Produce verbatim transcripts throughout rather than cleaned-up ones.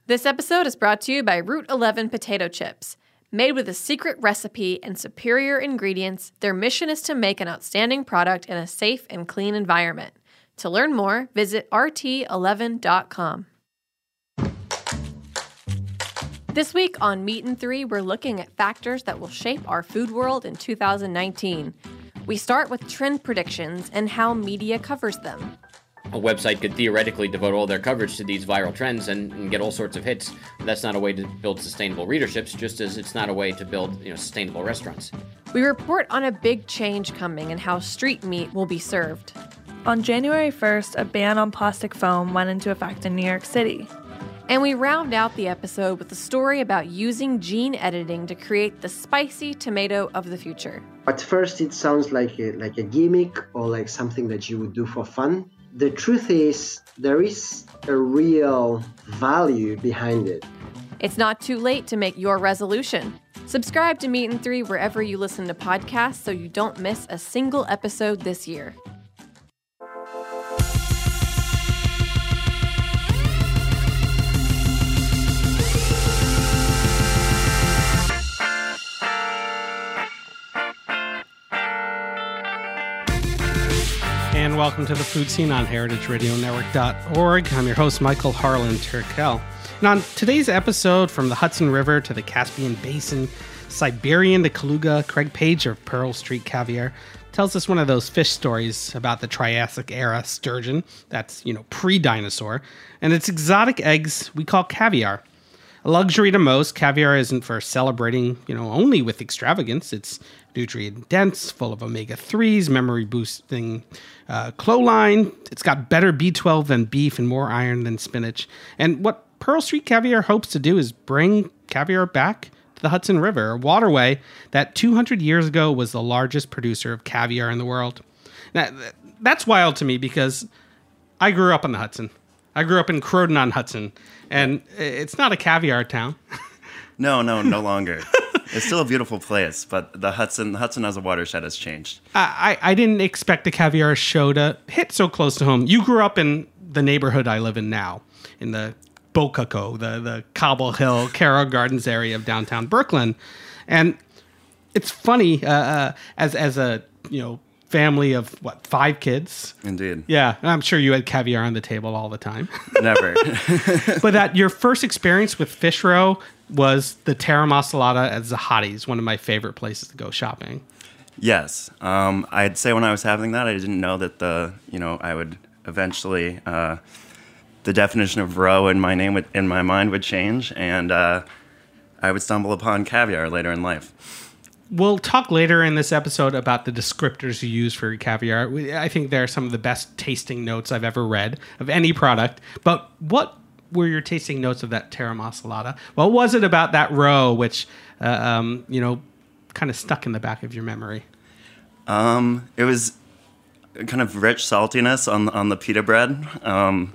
This episode is brought to you by Route eleven Potato Chips. Made with a secret recipe and superior ingredients, their mission is to make an outstanding product in a safe and clean environment. To learn more, visit R T eleven dot com. This week on Meat and Three, we're looking at factors that will shape our food world in two thousand nineteen. We start with trend predictions and how media covers them. A website could theoretically devote all their coverage to these viral trends and, and get all sorts of hits. That's not a way to build sustainable readerships, just as it's not a way to build, you know, sustainable restaurants. We report on a big change coming and how street meat will be served. On January first, a ban on plastic foam went into effect in New York City. And we round out the episode with a story about using gene editing to create the spicy tomato of the future. At first, it sounds like a, like a gimmick or like something that you would do for fun. The truth is, there is a real value behind it. It's not too late to make your resolution. Subscribe to Meat and Three wherever you listen to podcasts so you don't miss a single episode this year. And welcome to the Food Scene on heritage radio network dot org. I'm your host, Michael Harlan Turkel. And on today's episode, from the Hudson River to the Caspian Basin, Siberian to Kaluga, Craig Page of Pearl Street Caviar tells us one of those fish stories about the Triassic era sturgeon, that's, you know, pre-dinosaur, and its exotic eggs we call caviar. A luxury to most, caviar isn't for celebrating, you know, only with extravagance. It's nutrient-dense, full of omega threes, memory-boosting uh, choline. It's got better B twelve than beef and more iron than spinach. And what Pearl Street Caviar hopes to do is bring caviar back to the Hudson River, a waterway that two hundred years ago was the largest producer of caviar in the world. Now, that's wild to me because I grew up on the Hudson. I grew up in Croton-on-Hudson, and it's not a caviar town. No, no, no longer. It's still a beautiful place, but the Hudson, the Hudson as a watershed has changed. I, I didn't expect the caviar show to hit so close to home. You grew up in the neighborhood I live in now, in the Bocaco, the, the Cobble Hill, Carroll Gardens area of downtown Brooklyn. And it's funny, uh, uh, as as a, you know, family of, what, five kids? Indeed. Yeah, and I'm sure you had caviar on the table all the time. Never. But that your first experience with fish roe was the Terra Masalata at Zahati's, one of my favorite places to go shopping. Yes. Um, I'd say when I was having that, I didn't know that the, you know, I would eventually, uh, the definition of roe in my name, would, in my mind would change, and uh, I would stumble upon caviar later in life. We'll talk later in this episode about the descriptors you use for caviar. I think they're some of the best tasting notes I've ever read of any product. But what were your tasting notes of that Terra Masalata? What was it about that roe which, uh, um, you know, kind of stuck in the back of your memory? Um, it was kind of rich saltiness on on the pita bread, um,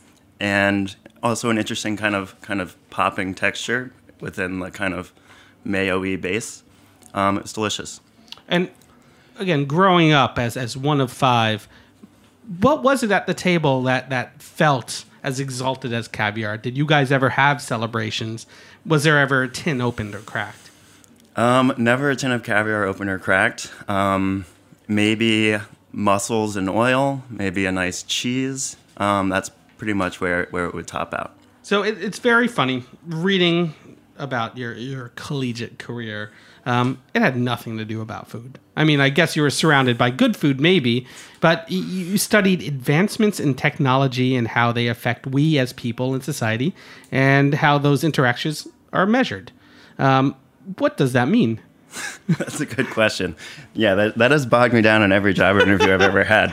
and also an interesting kind of kind of popping texture within the kind of mayo-y base. Um, it was delicious. And again, growing up as as one of five, what was it at the table that, that felt as exalted as caviar? Did you guys ever have celebrations? Was there ever a tin opened or cracked? Um, never a tin of caviar opened or cracked. Um, maybe mussels and oil, maybe a nice cheese. Um, that's pretty much where, where it would top out. So it, it's very funny reading about your, your collegiate career. Um, it had nothing to do about food. I mean, I guess you were surrounded by good food, maybe, but you, you studied advancements in technology and how they affect we as people in society and how those interactions are measured. Um, what does that mean? That's a good question. Yeah, that, that has bogged me down in every job interview I've ever had.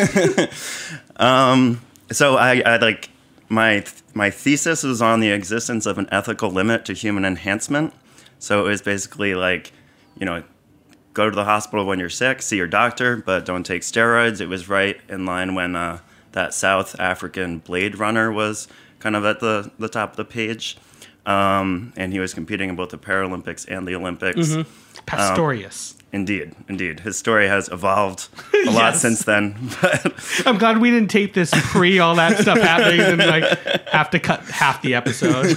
um, so I, I like my my thesis was on the existence of an ethical limit to human enhancement. So it was basically like, you know, go to the hospital when you're sick, see your doctor, but don't take steroids. It was right in line when uh, that South African Blade Runner was kind of at the, the top of the page. Um, and he was competing in both the Paralympics and the Olympics. Mm-hmm. Pastorius. Um, indeed, indeed. His story has evolved a lot since then. But I'm glad we didn't tape this pre all that stuff happening and like have to cut half the episode.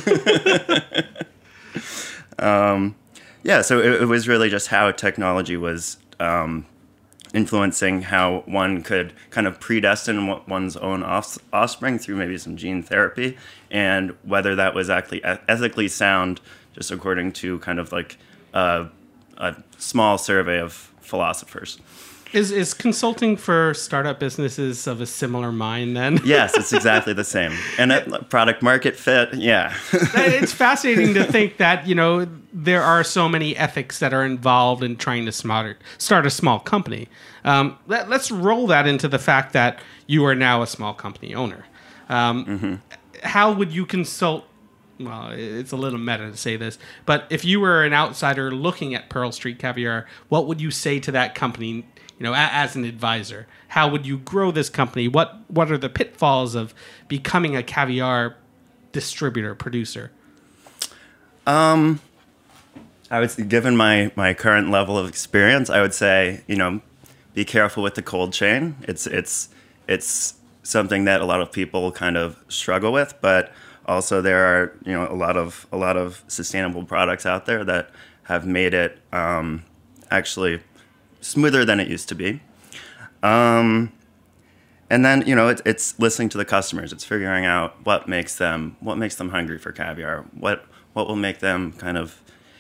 um, yeah, so it, it was really just how technology was um, influencing how one could kind of predestine one's own off- offspring through maybe some gene therapy, and whether that was actually ethically sound, just according to kind of like uh, a small survey of philosophers. Is is consulting for startup businesses of a similar mind then? Yes, it's exactly the same. And it, product market fit, yeah. It's fascinating to think that, you know, there are so many ethics that are involved in trying to smart, start a small company. Um, let, let's roll that into the fact that you are now a small company owner. Um, mm-hmm. How would you consult? Well, it's a little meta to say this, but if you were an outsider looking at Pearl Street Caviar, what would you say to that company? You know, as an advisor, how would you grow this company? What what are the pitfalls of becoming a caviar distributor, producer? Um, I would say, given my, my current level of experience, I would say, you know, be careful with the cold chain. It's it's it's something that a lot of people kind of struggle with, but also there are, you know, a lot of a lot of sustainable products out there that have made it um, actually smoother than it used to be. Um, and then, you know, it, it's listening to the customers. It's figuring out what makes them what makes them hungry for caviar. What what will make them kind of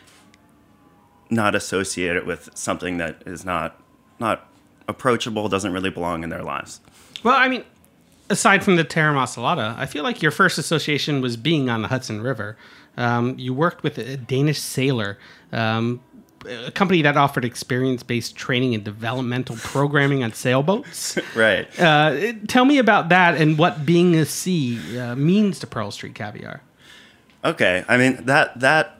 not associate it with something that is not not approachable, doesn't really belong in their lives. Well, I mean, aside from the Terra Masalata, I feel like your first association was being on the Hudson River. Um, you worked with a Danish sailor, um, a company that offered experience-based training and developmental programming on sailboats. Right. Uh, tell me about that and what being a sea uh, means to Pearl Street Caviar. Okay. I mean, that that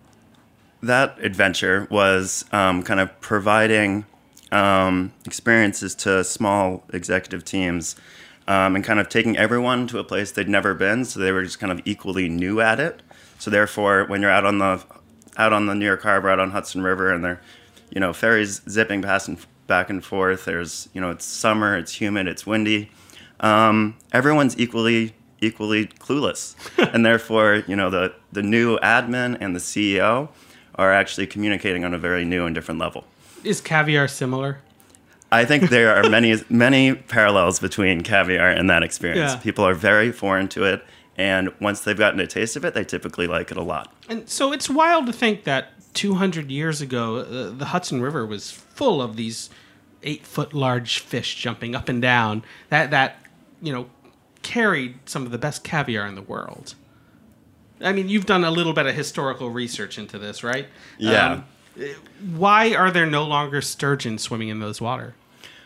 that adventure was um, kind of providing um, experiences to small executive teams um, and kind of taking everyone to a place they'd never been, so they were just kind of equally new at it. So therefore, when you're out on the out on the New York Harbor, out on Hudson River, and there, you know, ferries zipping past and back and forth. There's, you know, it's summer, it's humid, it's windy. Um, everyone's equally equally clueless, and therefore, you know, the the new admin and the C E O are actually communicating on a very new and different level. Is caviar similar? I think there are many many parallels between caviar and that experience. Yeah. People are very foreign to it. And once they've gotten a taste of it, they typically like it a lot. And so it's wild to think that two hundred years ago, uh, the Hudson River was full of these eight-foot large fish jumping up and down that, that, you know, carried some of the best caviar in the world. I mean, you've done a little bit of historical research into this, right? Yeah. Um, why are there no longer sturgeon swimming in those water?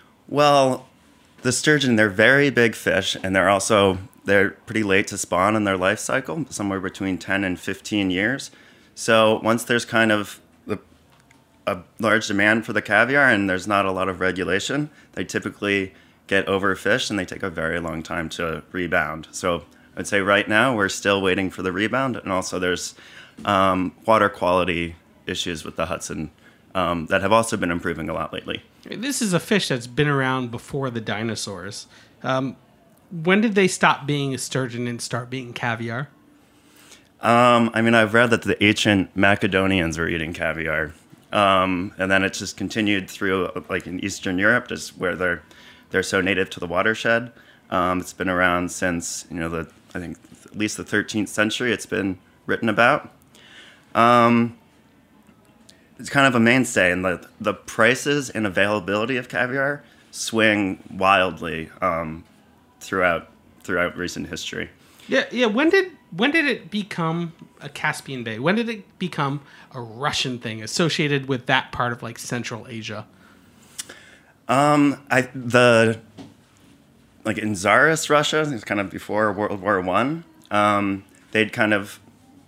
Well, the sturgeon, they're very big fish, and they're also... they're pretty late to spawn in their life cycle, somewhere between ten and fifteen years. So once there's kind of the, a large demand for the caviar and there's not a lot of regulation, they typically get overfished and they take a very long time to rebound. So I'd say right now we're still waiting for the rebound, and also there's um, water quality issues with the Hudson um, that have also been improving a lot lately. This is a fish that's been around before the dinosaurs. Um, When did they stop being a sturgeon and start being caviar? Um, I mean, I've read that the ancient Macedonians were eating caviar, um, and then it just continued through, like in Eastern Europe, just where they're they're so native to the watershed. Um, it's been around since, you know, the I think at least the thirteenth century. It's been written about. Um, it's kind of a mainstay, and the the prices and availability of caviar swing wildly. Um, throughout throughout recent history. Yeah, yeah. When did when did it become a Caspian Bay? When did it become a Russian thing associated with that part of like Central Asia? Um, I the like in Tsarist Russia, it's kind of before World War One. Um, they'd kind of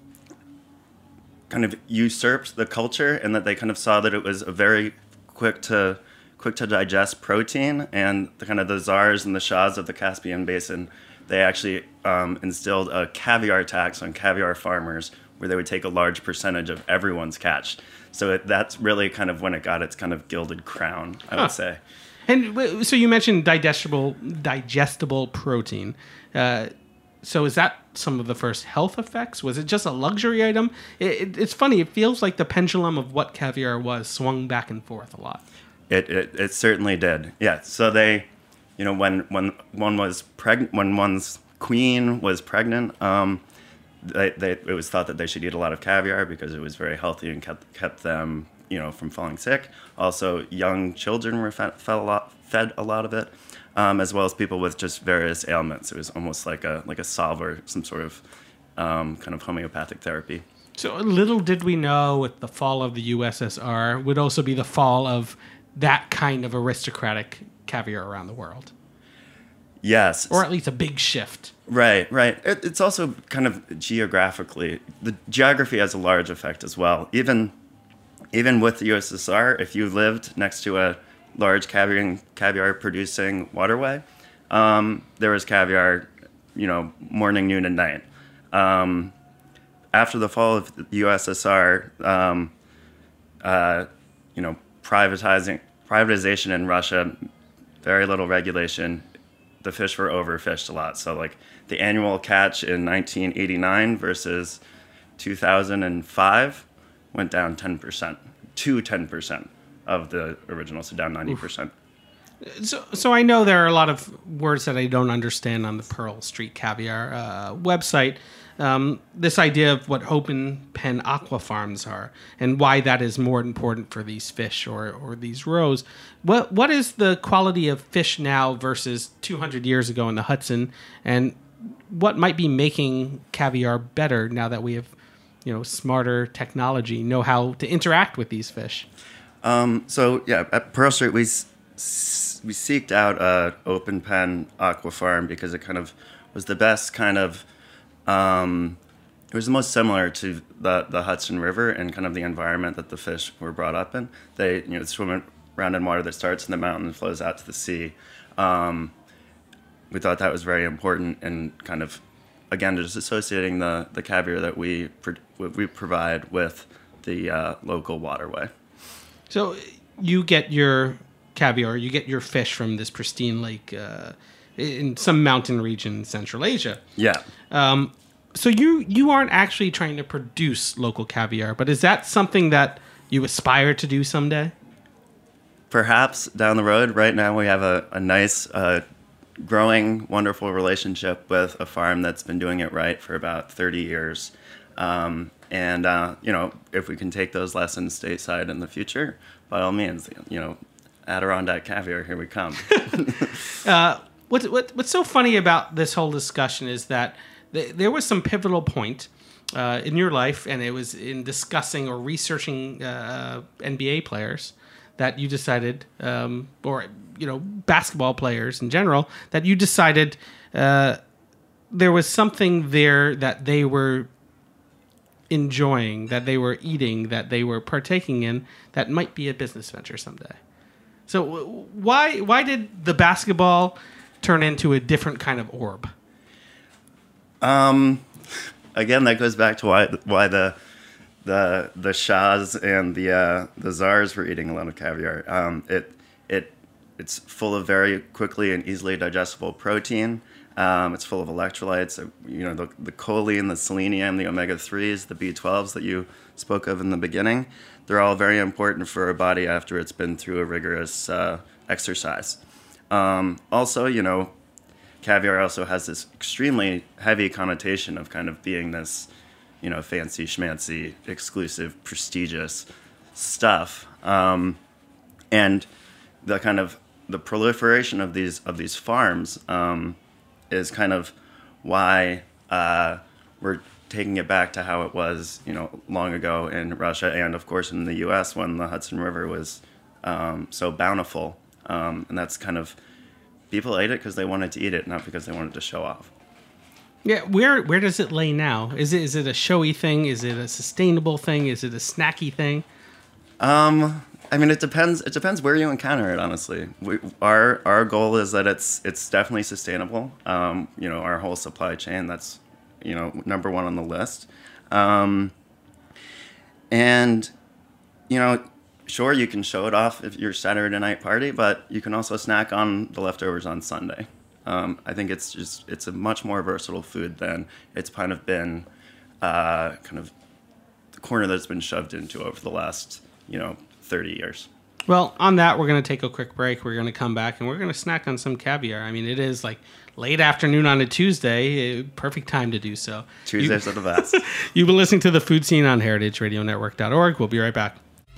kind of usurped the culture, and that they kind of saw that it was a very quick to quick to digest protein, and the kind of the czars and the shahs of the Caspian Basin, they actually um, instilled a caviar tax on caviar farmers, where they would take a large percentage of everyone's catch. So it, that's really kind of when it got its kind of gilded crown, I Huh. would say. And w- so you mentioned digestible digestible protein. Uh, so is that some of the first health effects? Was it just a luxury item? It, it, it's funny. It feels like the pendulum of what caviar was swung back and forth a lot. It, it it certainly did. Yeah. So they, you know, when when one was pregnant, when one's queen was pregnant, um, they, they it was thought that they should eat a lot of caviar because it was very healthy and kept kept them, you know, from falling sick. Also, young children were fed, fed a lot fed a lot of it, um, as well as people with just various ailments. It was almost like a like a salve or some sort of um, kind of homeopathic therapy. So little did we know with the fall of the U S S R would also be the fall of that kind of aristocratic caviar around the world. Yes. Or at least a big shift. Right, right. It, it's also kind of geographically, the geography has a large effect as well. Even even with the U S S R, if you lived next to a large caviar caviar producing waterway, um, there was caviar, you know, morning, noon, and night. Um, after the fall of the U S S R, um, uh, you know, privatizing privatization in Russia, very little regulation. The fish were overfished a lot. So like the annual catch in nineteen eighty-nine versus two thousand five went down ten percent to ten percent of the original, so down ninety percent. So, so I know there are a lot of words that I don't understand on the Pearl Street Caviar uh, website. Um, this idea of what open pen aqua farms are and why that is more important for these fish or, or these roes. What what is the quality of fish now versus two hundred years ago in the Hudson, and what might be making caviar better now that we have, you know, smarter technology, know how to interact with these fish? Um, so yeah, at Pearl Street we s- s- we seeked out a open pen aqua farm because it kind of was the best kind of. Um, it was the most similar to the, the Hudson River and kind of the environment that the fish were brought up in. They, you know, swim around in water that starts in the mountain and flows out to the sea. Um, we thought that was very important and kind of, again, just associating the, the caviar that we pro- we provide with the uh, local waterway. So you get your caviar, you get your fish from this pristine lake uh, in some mountain region in Central Asia. Yeah. Um, so you you aren't actually trying to produce local caviar, but is that something that you aspire to do someday? Perhaps down the road. Right now we have a, a nice, uh, growing, wonderful relationship with a farm that's been doing it right for about thirty years. Um, and, uh, you know, if we can take those lessons stateside in the future, by all means, you know, Adirondack caviar, here we come. uh, what, what, what's so funny about this whole discussion is that th- there was some pivotal point uh, in your life, and it was in discussing or researching uh, N B A players, that you decided, um, or, you know, basketball players in general, that you decided uh, there was something there that they were enjoying, that they were eating, that they were partaking in, that might be a business venture someday. So w- why why did the basketball turn into a different kind of orb? Um, again, that goes back to why why the the the shahs and the uh, the czars were eating a lot of caviar. Um, it it it's full of very quickly and easily digestible protein. Um, it's full of electrolytes. You know, the the choline, the selenium, the omega threes, the B twelves that you spoke of in the beginning. They're all very important for a body after it's been through a rigorous uh, exercise. Um, also, you know, caviar also has this extremely heavy connotation of kind of being this, you know, fancy schmancy, exclusive, prestigious stuff. Um, and the kind of the proliferation of these of these farms um, is kind of why uh, we're taking it back to how it was, you know, long ago in Russia and, of course, in the U S when the Hudson River was um, so bountiful. Um, and that's kind of, people ate it because they wanted to eat it, not because they wanted to show off. Yeah, where where does it lay now? Is it is it a showy thing? Is it a sustainable thing? Is it a snacky thing? Um, I mean, it depends. It depends where you encounter it. Honestly, we, our our goal is that it's it's definitely sustainable. Um, you know, our whole supply chain. That's, you know, number one on the list. Um, and you know, sure, you can show it off if you're Saturday night party, but you can also snack on the leftovers on Sunday. Um, I think it's just it's a much more versatile food than it's kind of been uh, kind of the corner that's been shoved into over the last, you know, thirty years. Well, on that, we're going to take a quick break. We're going to come back, and we're going to snack on some caviar. I mean, it is like late afternoon on a Tuesday. Perfect time to do so. Tuesdays you, are the best. You've been listening to The Food Scene on heritage radio network dot org. We'll be right back.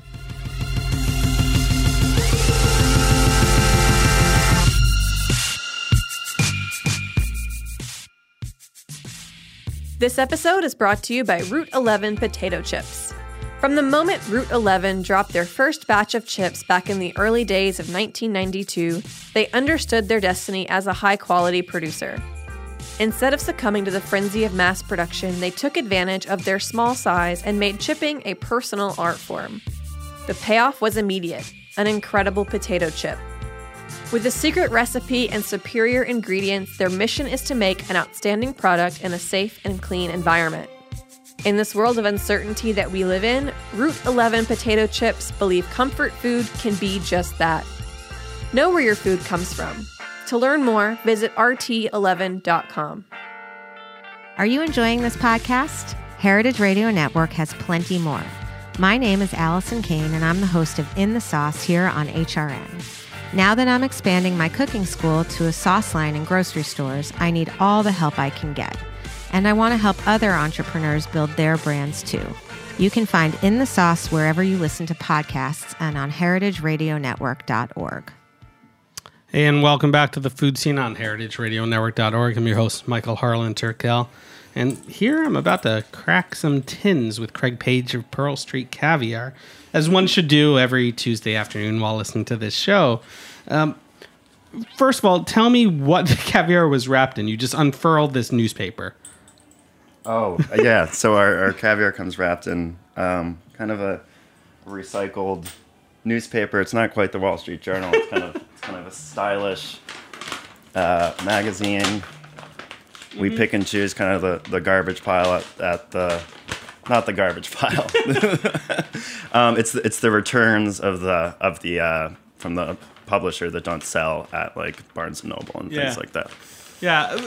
This episode is brought to you by Route eleven Potato Chips. From the moment Route eleven dropped their first batch of chips back in the early days of nineteen ninety-two, they understood their destiny as a high-quality producer. Instead of succumbing to the frenzy of mass production, they took advantage of their small size and made chipping a personal art form. The payoff was immediate, an incredible potato chip. With a secret recipe and superior ingredients, their mission is to make an outstanding product in a safe and clean environment. In this world of uncertainty that we live in, Route eleven Potato Chips believe comfort food can be just that. Know where your food comes from. To learn more, visit R T eleven dot com. Are you enjoying this podcast? Heritage Radio Network has plenty more. My name is Allison Kane, and I'm the host of In the Sauce here on H R N. Now that I'm expanding my cooking school to a sauce line in grocery stores, I need all the help I can get. And I want to help other entrepreneurs build their brands too. You can find In the Sauce wherever you listen to podcasts and on heritage radio network dot org. And welcome back to The Food Scene on heritage radio network dot org. I'm your host, Michael Harlan Turkel. And here I'm about to crack some tins with Craig Page of Pearl Street Caviar, as one should do every Tuesday afternoon while listening to this show. Um, first of all, tell me what the caviar was wrapped in. You just unfurled this newspaper. Oh, yeah. So our, our caviar comes wrapped in um, kind of a recycled newspaper. It's not quite the Wall Street Journal. It's kind of it's kind of a stylish uh, magazine. We mm-hmm. pick and choose kind of the, the garbage pile at, at the, not the garbage pile. um, it's it's the returns of the of the uh, from the publisher that don't sell at like Barnes and Noble and yeah. things like that. Yeah.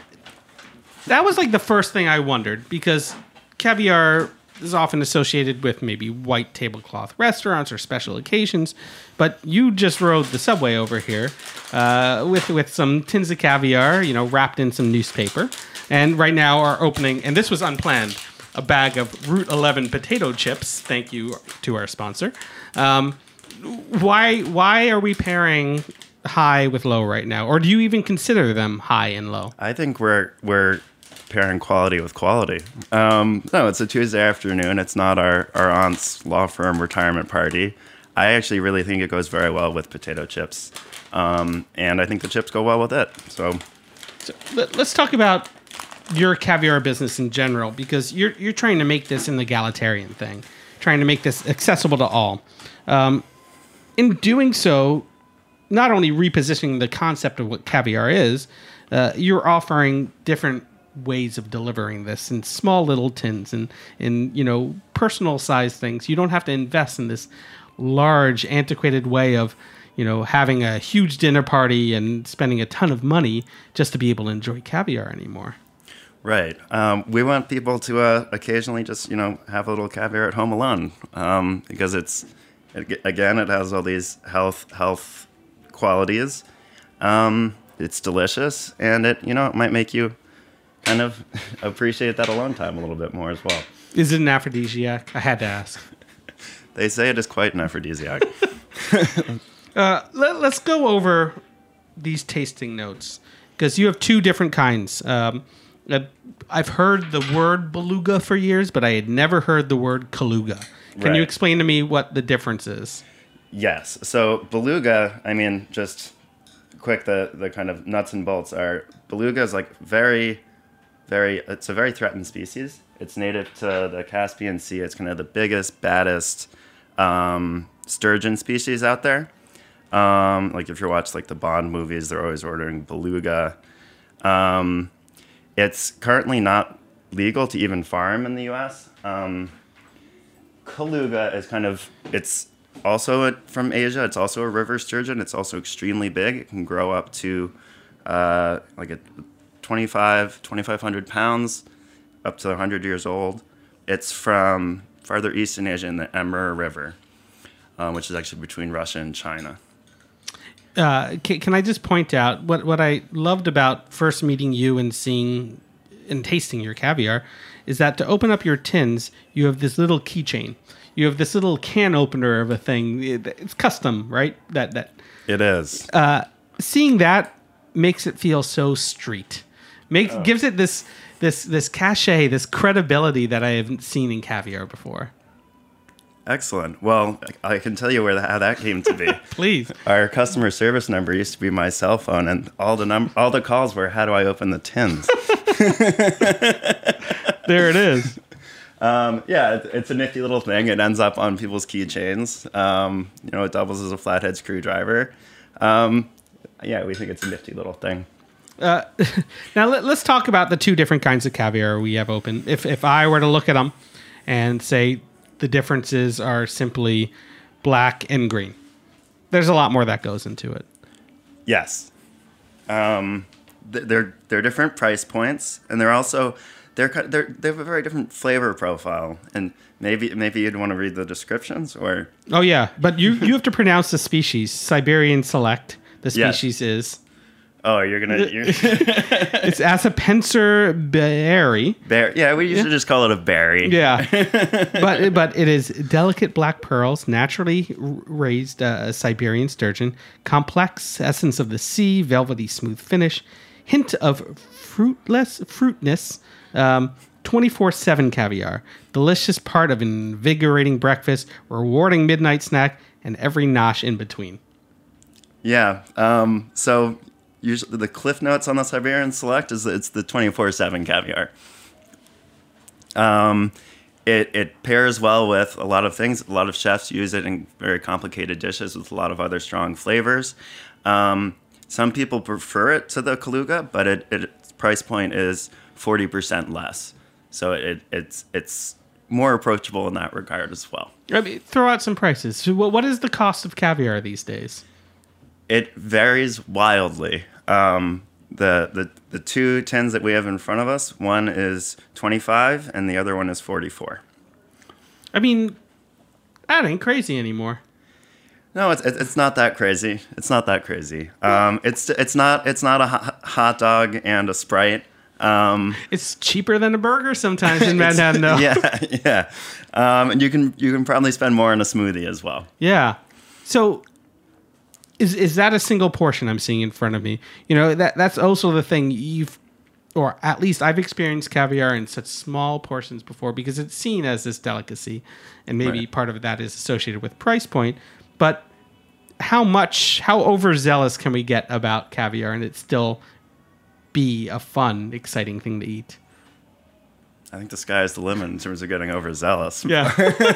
That was like the first thing I wondered, because caviar is often associated with maybe white tablecloth restaurants or special occasions, but you just rode the subway over here uh, with with some tins of caviar, you know, wrapped in some newspaper, and right now are opening, and this was unplanned, a bag of Route eleven potato chips. Thank you to our sponsor. Um, why why are we pairing high with low right now, or do you even consider them high and low? I think we're we're pairing quality with quality. Um, no, it's a Tuesday afternoon. It's not our, our aunt's law firm retirement party. I actually really think it goes very well with potato chips. Um, and I think the chips go well with it. So, so let, let's talk about your caviar business in general, because you're you're trying to make this in the egalitarian thing, trying to make this accessible to all. Um, in doing so, not only repositioning the concept of what caviar is, uh, you're offering different ways of delivering this in small little tins and in, you know, personal size things. You don't have to invest in this large, antiquated way of, you know, having a huge dinner party and spending a ton of money just to be able to enjoy caviar anymore. Right. Um, we want people to uh, occasionally just, you know, have a little caviar at home alone, um, because it's, it, again, it has all these health health qualities. Um, it's delicious, and it, you know, it might make you kind of appreciate that alone time a little bit more as well. Is it an aphrodisiac? I had to ask. They say it is quite an aphrodisiac. uh, let, let's go over these tasting notes, because you have two different kinds. Um, I've heard the word beluga for years, but I had never heard the word Kaluga. Can Right. you explain to me what the difference is? Yes. So beluga, I mean, just quick, the, the kind of nuts and bolts are, beluga is like very, very, it's a very threatened species. It's native to the Caspian Sea. It's kind of the biggest, baddest um, sturgeon species out there. Um, like if you watch like the Bond movies, they're always ordering beluga. Um, it's currently not legal to even farm in the U S. Um, Kaluga is kind of, it's also a, from Asia. It's also a river sturgeon. It's also extremely big. It can grow up to uh, like a twenty-five, twenty-five hundred pounds, up to one hundred years old. It's from farther east in Asia in the Amur River, um, which is actually between Russia and China. Uh, can, can I just point out what, what I loved about first meeting you and seeing and tasting your caviar is that to open up your tins, you have this little keychain. You have this little can opener of a thing. It's custom, right? That that It is. Uh, seeing that makes it feel so street. Makes Oh. gives it this this this cachet, this credibility that I haven't seen in caviar before. Excellent. Well, I can tell you where the, how that came to be. Please. Our customer service number used to be my cell phone, and all the num- all the calls were, "How do I open the tins?" There it is. Um, yeah, it, it's a nifty little thing. It ends up on people's keychains. Um, you know, it doubles as a flathead screwdriver. Um, yeah, we think it's a nifty little thing. Uh, now let, let's talk about the two different kinds of caviar we have open. If if I were to look at them and say the differences are simply black and green, there's a lot more that goes into it. Yes, um, th- they're they're different price points, and they're also they're ki- they're they have a very different flavor profile. And maybe maybe you'd want to read the descriptions, or Oh yeah, but you you have to pronounce the species. Siberian Select. The Yes. species is oh, you're gonna you're, it's Asapenser berry. bear. Yeah, we usually just call it a berry. Yeah, but but it is delicate black pearls, naturally r- raised uh, Siberian sturgeon, complex essence of the sea, velvety smooth finish, hint of fruitless fruitness, um, twenty-four seven caviar, delicious part of an invigorating breakfast, rewarding midnight snack, and every nosh in between. Yeah. Um, so usually the cliff notes on the Siberian Select is that it's the twenty-four seven caviar. Um, it, it pairs well with a lot of things. A lot of chefs use it in very complicated dishes with a lot of other strong flavors. Um, some people prefer it to the Kaluga, but it, it, its price point is forty percent less. So it, it's it's more approachable in that regard as well. I mean, throw out some prices. So what what is the cost of caviar these days? It varies wildly. Um, the, the the two tins that we have in front of us, one is twenty-five and the other one is forty-four. I mean, that ain't crazy anymore. No, it's it's not that crazy. It's not that crazy. Um, it's it's not it's not a ho- hot dog and a Sprite. Um, It's cheaper than a burger sometimes in Manhattan, though. yeah, yeah. Um, and you can you can probably spend more on a smoothie as well. Yeah. So is is that a single portion I'm seeing in front of me? You know, that that's also the thing you've, or at least I've experienced caviar in such small portions before because it's seen as this delicacy, and maybe Right. part of that is associated with price point. But how much, how overzealous can we get about caviar and it still be a fun, exciting thing to eat? I think the sky is the limit in terms of getting overzealous. Yeah.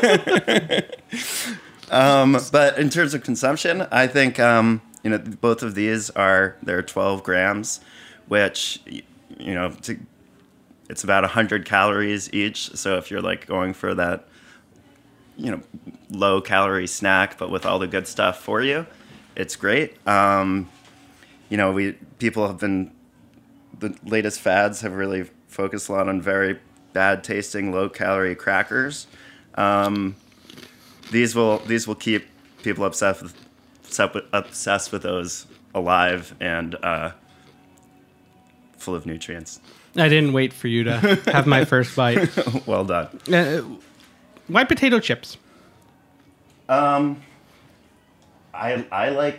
Um, but in terms of consumption, I think um, you know both of these are they're twelve grams, which y- you know to, it's about one hundred calories each. So if you're like going for that you know low calorie snack, but with all the good stuff for you, it's great. Um, you know we people have been the latest fads have really focused a lot on very bad tasting low calorie crackers. Um, These will these will keep people obsessed with obsessed with, obsessed with those alive and uh, full of nutrients. I didn't wait for you to have my first bite. Well done. Uh, why potato chips? Um, I I like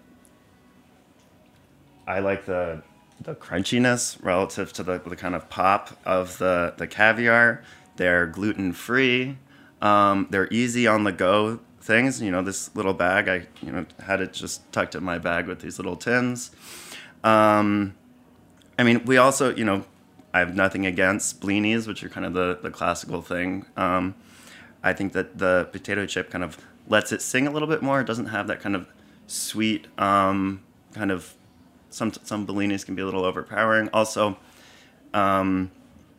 I like the the crunchiness relative to the, the kind of pop of the, the caviar. They're gluten free. Um, they're easy on the go things. You know, this little bag, I you know had it just tucked in my bag with these little tins. Um, I mean, we also, you know, I have nothing against blinis, which are kind of the, the classical thing. Um, I think that the potato chip kind of lets it sing a little bit more. It doesn't have that kind of sweet um, kind of. Some some Bellinis can be a little overpowering. Also, um,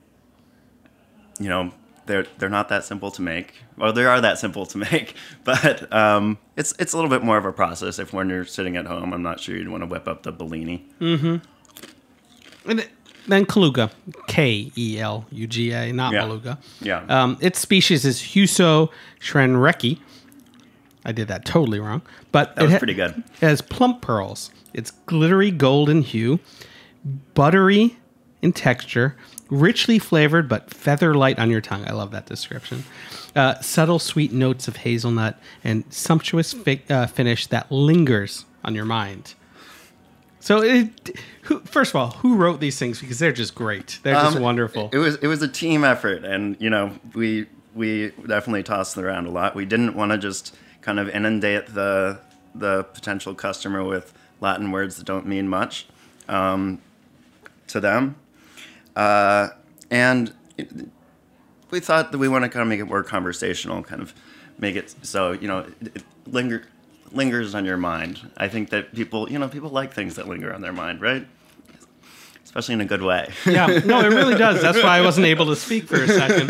you know, they're they're not that simple to make. Well, they are that simple to make, but um, it's it's a little bit more of a process. If when you're sitting at home, I'm not sure you'd want to whip up the Bellini. Mm-hmm. And then Kaluga, K E L U G A, not Yeah. Beluga. Yeah. Um, its species is Huso shrenreki. I did that totally wrong, but That was it ha- pretty good. It has plump pearls. It's glittery golden hue, buttery in texture, richly flavored but feather light on your tongue. I love that description. Uh, subtle sweet notes of hazelnut and sumptuous fi- uh, finish that lingers on your mind. So, it, who, first of all, who wrote these things? Because they're just great. They're just Um, wonderful. It was it was a team effort, and you know we we definitely tossed it around a lot. We didn't want to just kind of inundate the the potential customer with Latin words that don't mean much um, to them, uh, and it, we thought that we want to kind of make it more conversational, kind of make it so you know it, it linger lingers on your mind. I think that people you know people like things that linger on their mind, right? Especially in a good way. Yeah, no, it really does. That's why I wasn't able to speak for a second.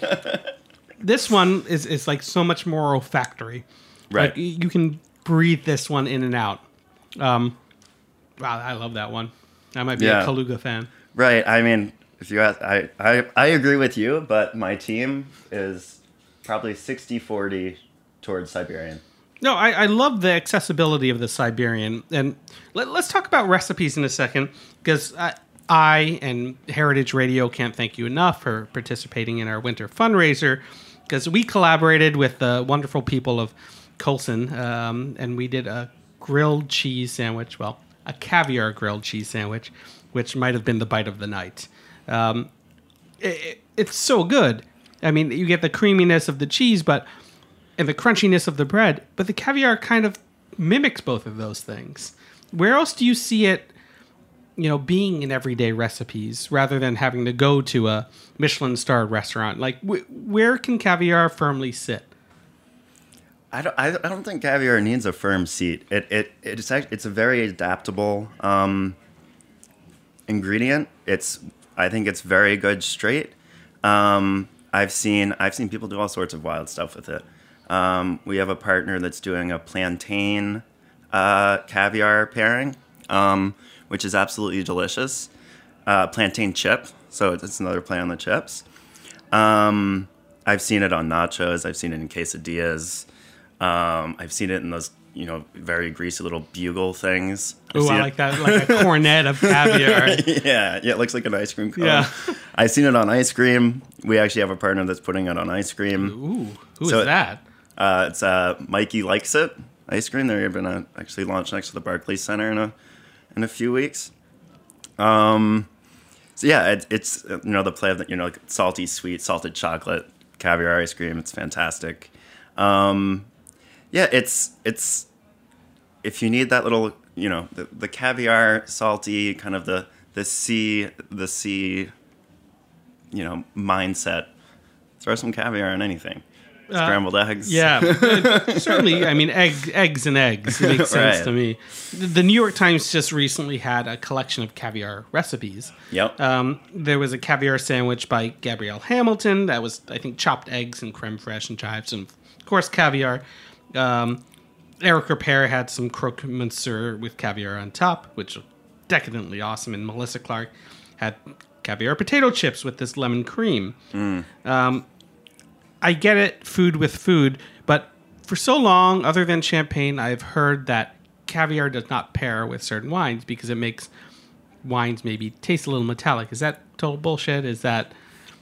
This one is, is like so much more olfactory. Right. Like, you can breathe this one in and out. Um, wow, I love that one. I might be Yeah. a Kaluga fan. Right. I mean, if you ask, I, I, I agree with you, but my team is probably sixty forty towards Siberian. No, I, I love the accessibility of the Siberian. And let, let's talk about recipes in a second, because I, I and Heritage Radio can't thank you enough for participating in our winter fundraiser, because we collaborated with the wonderful people of Colson, um, and we did a grilled cheese sandwich, well, a caviar grilled cheese sandwich, which might have been the bite of the night. Um, it, it, it's so good. I mean, you get the creaminess of the cheese, but and the crunchiness of the bread, but the caviar kind of mimics both of those things. Where else do you see it, you know, being in everyday recipes rather than having to go to a Michelin-starred restaurant? Like, wh- where can caviar firmly sit? I don't, I I don't think caviar needs a firm seat. It it it's act- it's a very adaptable um, ingredient. It's I think it's very good straight. Um, I've seen I've seen people do all sorts of wild stuff with it. Um, we have a partner that's doing a plantain uh, caviar pairing, um, which is absolutely delicious. Uh, plantain chip, so it's another play on the chips. Um, I've seen it on nachos. I've seen it in quesadillas. Um, I've seen it in those, you know, very greasy little bugle things. I've Oh, seen I it- like that, like a cornet of caviar. yeah, yeah, it looks like an ice cream cone. Yeah. I've seen it on ice cream. We actually have a partner that's putting it on ice cream. Ooh, who So is it- that? Uh, it's uh, Mikey Likes It ice cream. They're going to actually launch next to the Barclays Center in a in a few weeks. Um, so yeah, it, it's uh, you know the play of the, you know like salty, sweet, salted chocolate caviar ice cream. It's fantastic. Um, yeah, it's it's if you need that little you know the, the caviar, salty kind of the the sea the sea you know mindset. Throw some caviar on anything. Scrambled eggs. Yeah, uh, certainly. I mean, egg, eggs and eggs. It makes sense Right. to me. The New York Times just recently had a collection of caviar recipes. Yep. Um, there was a caviar sandwich by Gabrielle Hamilton that was, I think, chopped eggs and creme fraiche and chives, and of course caviar. Um, Eric Ripert had some croque monsieur with caviar on top, which was decadently awesome. And Melissa Clark had caviar potato chips with this lemon cream. Um, I get it, food with food, but for so long, other than champagne, I've heard that caviar does not pair with certain wines because it makes wines maybe taste a little metallic. Is that total bullshit? Is that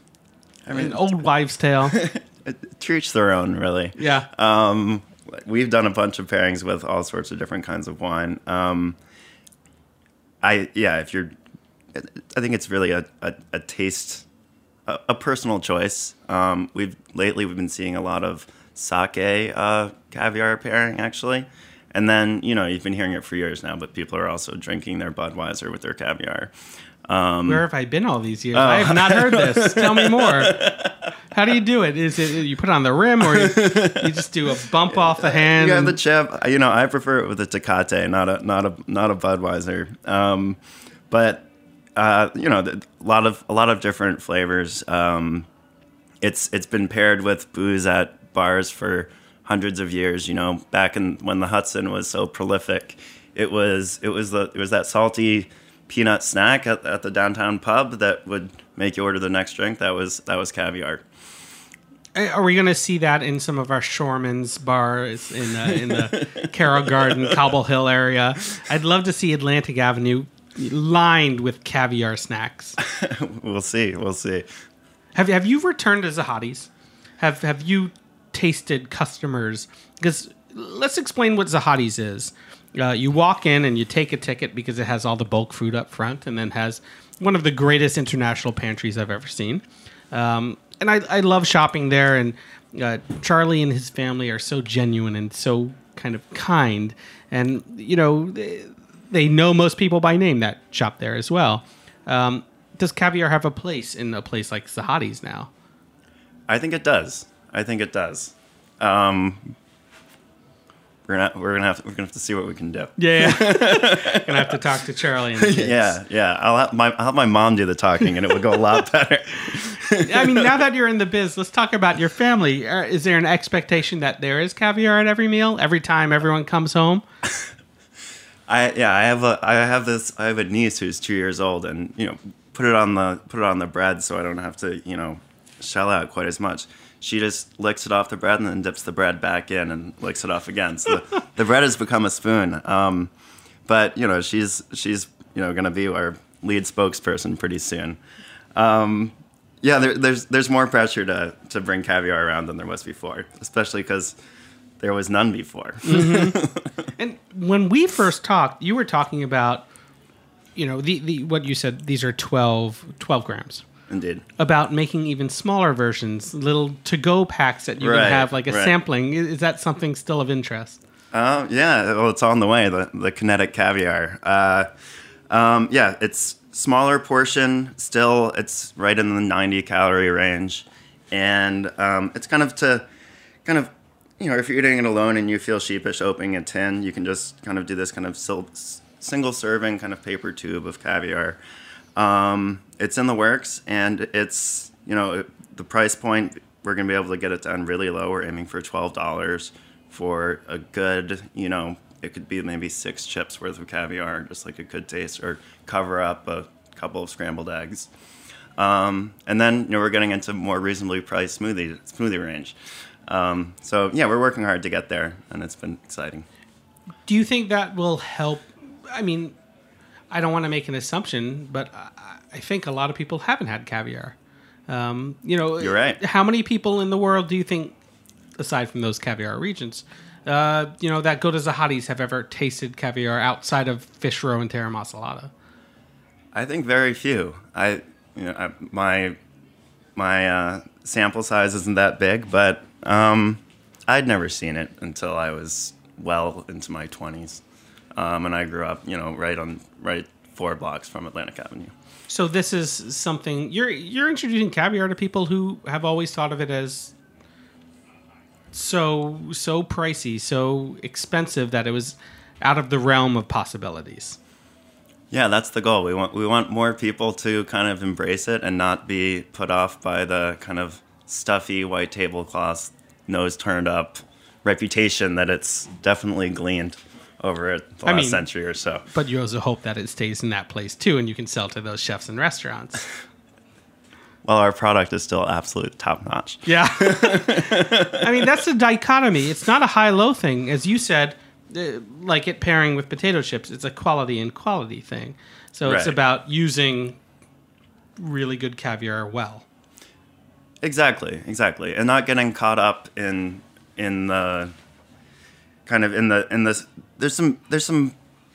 I mean, an old wives' tale? to each their own, really. Yeah. Um, we've done a bunch of pairings with all sorts of different kinds of wine. Um, I yeah, if you're, I think it's really a a, a taste, a, a personal choice. Um, we've lately we've been seeing a lot of sake uh, caviar pairing actually, and then you know you've been hearing it for years now, but people are also drinking their Budweiser with their caviar. Um, Where have I been all these years? I have not heard this. Tell me more. How do you do it? Is it you put it on the rim, or you, you just do a bump off the hand? You have and- the chip. You know, I prefer it with a Tecate, not a not a not a Budweiser. Um, but uh, you know, a lot of a lot of different flavors. Um, it's it's been paired with booze at bars for hundreds of years. You know, back in when the Hudson was so prolific, it was it was the it was that salty peanut snack at, at the downtown pub that would make you order the next drink. That was that was caviar. Are we going to see that in some of our Shoreman's bars in the, in the Carroll Garden, Cobble Hill area? I'd love to see Atlantic Avenue lined with caviar snacks. We'll see. We'll see. Have Have you returned to Zahadi's? Have Have you tasted customers? Because let's explain what Zahadi's is. Uh, you walk in and you take a ticket because it has all the bulk food up front, and then has one of the greatest international pantries I've ever seen. Um, and I, I love shopping there. And uh, Charlie and his family are so genuine and so kind of kind. And you know, they, they know most people by name that shop there as well. Um, does caviar have a place in a place like Zahadi's now? I think it does. I think it does. Um, we're gonna we're gonna have to, we're gonna have to see what we can do. Yeah, gonna have to talk to Charlie and the kids. Yeah, yeah. I'll have my I'll have my mom do the talking, and it would go a lot better. I mean, now that you're in the biz, let's talk about your family. Uh, Is there an expectation that there is caviar at every meal, every time everyone comes home? I yeah. I have a I have this I have a niece who's two years old, and you know, put it on the put it on the bread so I don't have to you know shell out quite as much. She just licks it off the bread and then dips the bread back in and licks it off again. So the, the bread has become a spoon. Um, but you know, she's she's you know going to be our lead spokesperson pretty soon. Um, yeah, there, there's there's more pressure to to bring caviar around than there was before, especially because there was none before. Mm-hmm. And when we first talked, you were talking about, you know, the, the what you said. These are twelve, twelve grams. Indeed. About making even smaller versions, little to-go packs that you Right, can have, like a right. sampling. Is is that something still of interest? Uh, yeah, well, it's on the way, the, the kinetic caviar. Uh, um, yeah, it's smaller portion, still, it's right in the ninety calorie range. And um, it's kind of to, kind of, you know, if you're eating it alone and you feel sheepish opening a tin, you can just kind of do this kind of sil- single serving kind of paper tube of caviar. Um, it's in the works, and it's, you know, the price point, we're going to be able to get it down really low. We're aiming for twelve dollars for a good, you know, it could be maybe six chips worth of caviar, just like a good taste, or cover up a couple of scrambled eggs. Um, and then, you know, we're getting into more reasonably priced smoothie, smoothie range. Um, so, yeah, we're working hard to get there, and it's been exciting. Do you think that will help? I mean, I don't want to make an assumption, but I, I think a lot of people haven't had caviar. Um, you know, You're right. How many people in the world do you think, aside from those caviar regions, uh, you know, that go to Zahadi's have ever tasted caviar outside of fish roe and Terra Masalata? I think very few. I, you know, I, my my uh, sample size isn't that big, but um, I'd never seen it until I was well into my twenties. Um, and I grew up, you know, right on right four blocks from Atlantic Avenue. So this is something you're you're introducing caviar to people who have always thought of it as so so pricey, so expensive that it was out of the realm of possibilities. Yeah, that's the goal. We want we want more people to kind of embrace it and not be put off by the kind of stuffy white tablecloth, nose turned up reputation that it's definitely gleaned over the I last mean, century or so. But you also hope that it stays in that place too, and you can sell to those chefs and restaurants. Well, our product is still absolute top notch. Yeah. I mean, that's a dichotomy. It's not a high-low thing. As you said, uh, like it pairing with potato chips, it's a quality and quality thing. So it's Right. about using really good caviar well. Exactly, exactly. And not getting caught up in in the kind of in the in this there's some there's some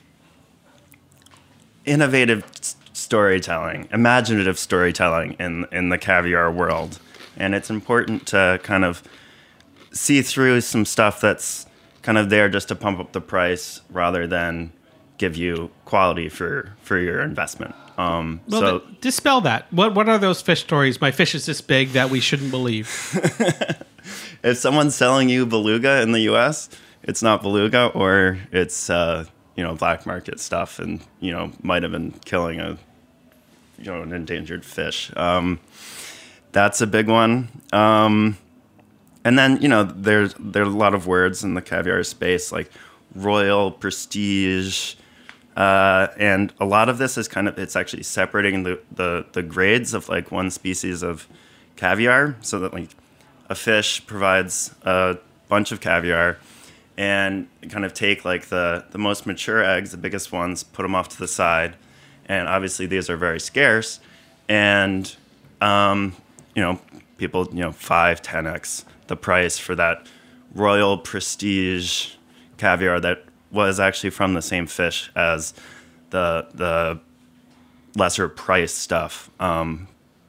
innovative s- storytelling, imaginative storytelling in in the caviar world. And it's important to kind of see through some stuff that's kind of there just to pump up the price rather than give you quality for, for your investment. Um, Well, so th- dispel that. What what are those fish stories? My fish is this big that we shouldn't believe. if someone's selling you beluga in the U S, it's not beluga, or it's uh, you know black market stuff, and you know might have been killing a you know an endangered fish. Um, that's a big one. Um, and then you know there's there's a lot of words in the caviar space like royal, prestige. Uh, and a lot of this is kind of, it's actually separating the, the, the grades of like one species of caviar, so that like a fish provides a bunch of caviar, and kind of take like the, the most mature eggs, the biggest ones, put them off to the side. And obviously these are very scarce, and, um, you know, people, you know, five, ten X the price for that royal prestige caviar that was actually from the same fish as the the lesser price stuff. Um,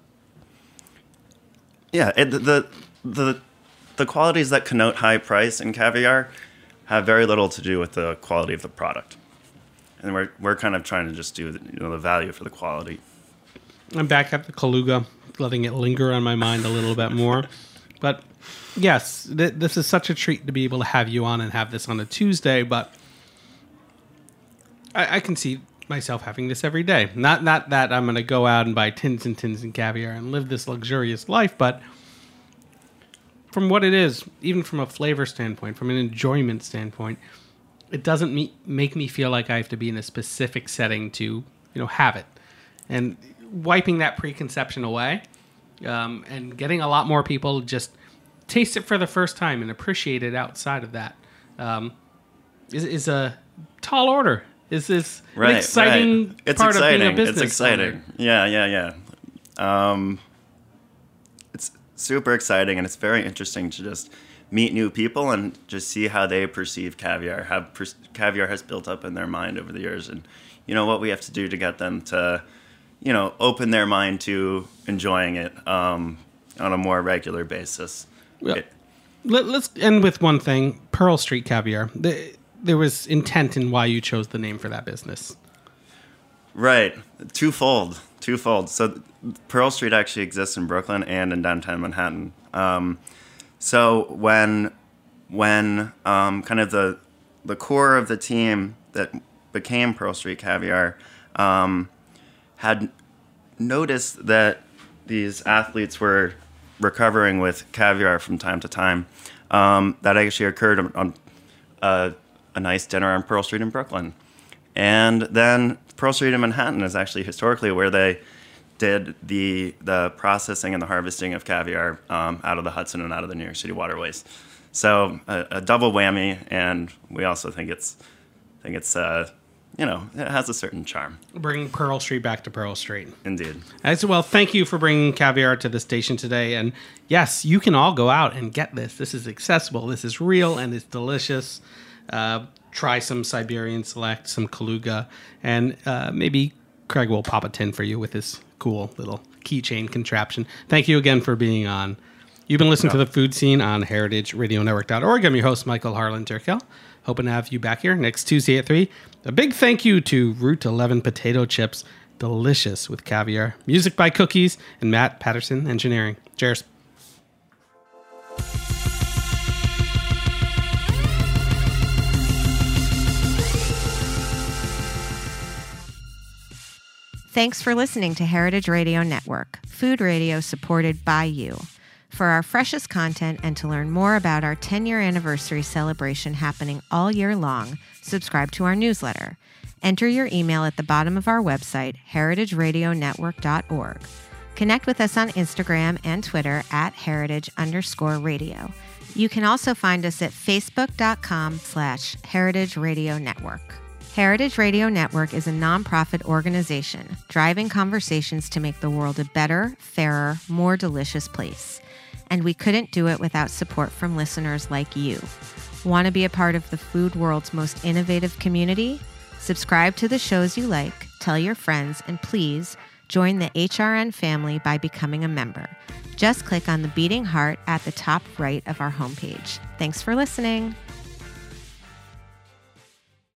yeah, it, the the the qualities that connote high price in caviar have very little to do with the quality of the product, and we're we're kind of trying to just do the, you know the value for the quality. I'm back at the Kaluga, letting it linger on my mind a little bit more. But yes, th- this is such a treat to be able to have you on and have this on a Tuesday, but I, I can see myself having this every day. Not not that I'm going to go out and buy tins and tins of caviar and live this luxurious life, but from what it is, even from a flavor standpoint, from an enjoyment standpoint, it doesn't me- make me feel like I have to be in a specific setting to, you know, have it. And wiping that preconception away, um, and getting a lot more people just taste it for the first time and appreciate it outside of that, um, is, is a tall order. Is this right, an exciting right. It's part exciting. of being a business It's exciting. owner? Yeah, yeah, yeah. Um, it's super exciting, and it's very interesting to just meet new people and just see how they perceive caviar, how per- caviar has built up in their mind over the years, and you know what we have to do to get them to, you know, open their mind to enjoying it um, on a more regular basis. Well, It- let, let's end with one thing: Pearl Street Caviar. The, there was intent in why you chose the name for that business. Right. Twofold. Twofold. So Pearl Street actually exists in Brooklyn and in downtown Manhattan. Um, so when when um, kind of the the core of the team that became Pearl Street Caviar um, had noticed that these athletes were recovering with caviar from time to time, um, that actually occurred on, on uh, a nice dinner on Pearl Street in Brooklyn. And then Pearl Street in Manhattan is actually historically where they did the the processing and the harvesting of caviar um, out of the Hudson and out of the New York City waterways. So a, a double whammy, and we also think it's think it's uh, you know it has a certain charm. Bring Pearl Street back to Pearl Street. Indeed. As well, thank you for bringing caviar to the station today. And yes, you can all go out and get this. This is accessible. This is real, and it's delicious. Uh, try some Siberian Select, some Kaluga, and uh, maybe Craig will pop a tin for you with his cool little keychain contraption. Thank you again for being on. You've been listening yeah. to The Food Scene on heritage radio network dot org. I'm your host, Michael Harlan Turkel. Hoping to have you back here next Tuesday at three. A big thank you to Route eleven Potato Chips. Delicious with caviar. Music by Cookies and Matt Patterson Engineering. Cheers. Thanks for listening to Heritage Radio Network, food radio supported by you. For our freshest content and to learn more about our ten-year anniversary celebration happening all year long, subscribe to our newsletter. Enter your email at the bottom of our website, heritage radio network dot org. Connect with us on Instagram and Twitter at heritage underscore radio. You can also find us at facebook.com slash heritage radio network. Heritage Radio Network is a nonprofit organization driving conversations to make the world a better, fairer, more delicious place. And we couldn't do it without support from listeners like you. Want to be a part of the food world's most innovative community? Subscribe to the shows you like, tell your friends, and please join the H R N family by becoming a member. Just click on the beating heart at the top right of our homepage. Thanks for listening.